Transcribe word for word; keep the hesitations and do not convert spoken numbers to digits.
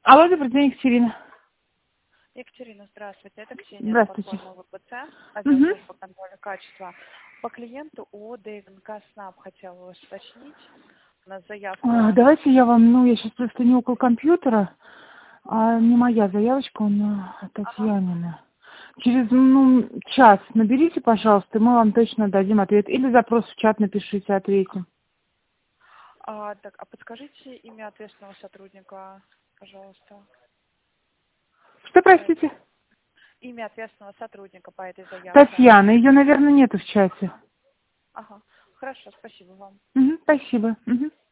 Алло, добрый день, Екатерина. Екатерина, здравствуйте. Это Ксения, Здравствуйте. платформа ВПЦ, отдел Угу. службы контроля качества. По клиенту ООО ДНК СНАП хотела вас уточнить. У нас заявка... А, давайте я вам, ну, я сейчас просто не около компьютера, а не моя заявочка, он от Ага. Татьянина. Через, ну, час наберите, пожалуйста, и мы вам точно дадим ответ. Или запрос в чат напишите, ответим. А, так, а подскажите имя ответственного сотрудника, пожалуйста. Что, По этой- простите? Имя ответственного сотрудника по этой заявке. Татьяна, ее, наверное, нету в чате. Ага. Хорошо, спасибо вам. Угу, спасибо. Угу.